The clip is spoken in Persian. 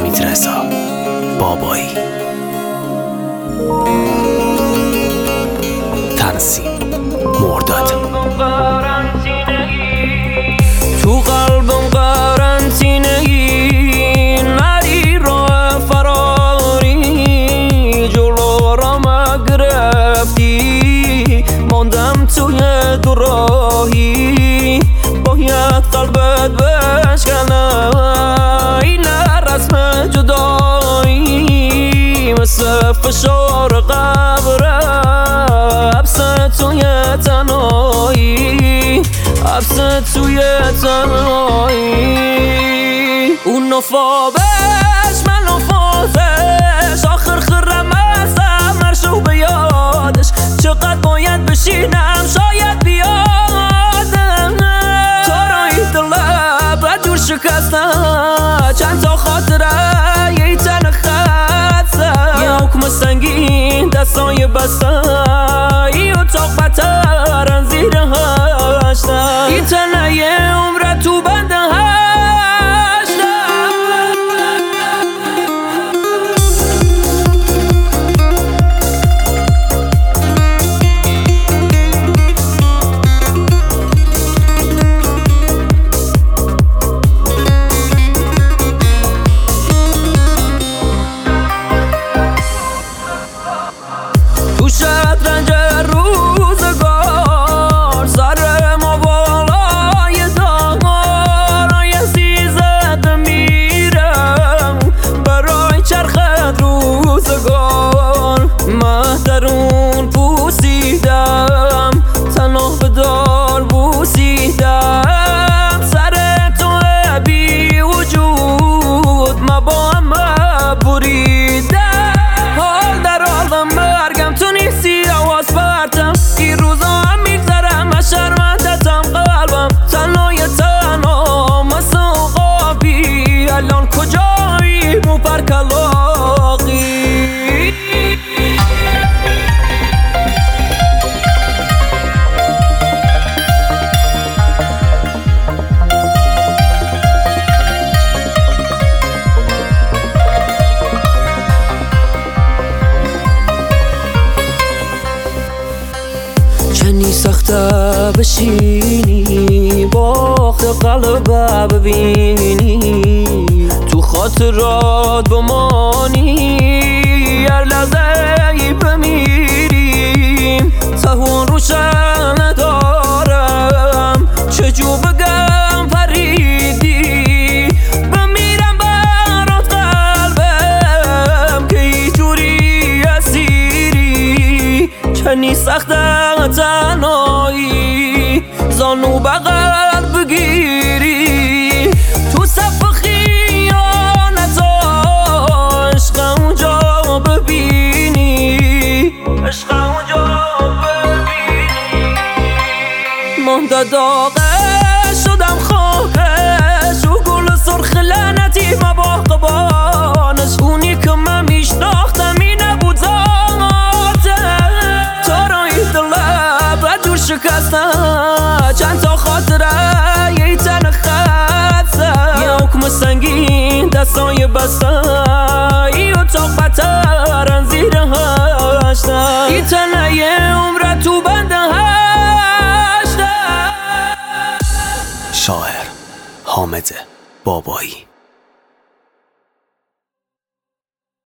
حمیدرضا بابایی. تنظیم مرداد. تو قلبم قرنطینه‌ای نری راه فراری، جلو را گرفتی ماندم توی دوراهی، باید قلبت بشکنم این رسم جدایی، مثل فشار قبره حبس توی تنهایی، حبس توی تنهایی. اون نفابش من نفازش، آخر خرم ازم مرشو به یادش، چقدر باید بشینم شاید بیادم، تارایی دلم و دور شکسته چند تا خاطره یه تن خسته، یه حکم سنگین دستای بسته ای اتاق بترن زیر هشته، این تنه یه عمره تو بنده هشته. تو شطرنج روزگار سر ما بالای دارای سیزد میرم برای چرخت روزگار، مهترون پوسیدم تنها به دار بوسیدم، سر تو بی وجود ما با هم بریدم، حال در حالم مرگم تو نیستی آواز پرتم، این روزا هم میگذرم از شرمندتم قلبم تنهای تنها مثل قابی، الان کجایی موپر کلاقی. چنی سخته بشینی باخت قلب ببینی، تو خاطرات بمانی هر لحظه ای بمیریم، تهون روشن ندارم چجور بگم پریدی، بمیرم برات قلبم که ای جوری اسیری، چنی سخته تنهایی زانو بغل بگیری، تو صف خیانت عشق اونجا ببینی، عشق اونجا ببینی، مانده داغش شدم خاکش و گل سرخ لعنتی ما با قبانش، اونی که من میشناختم این نبود شکسته چند تا خاطره یه تن خسته، یه حکم سنگین دستای بسته ای اتاق بترن زیر هشته، این تنه یه عمره تو بنده هشته. شاعر حامد بابایی.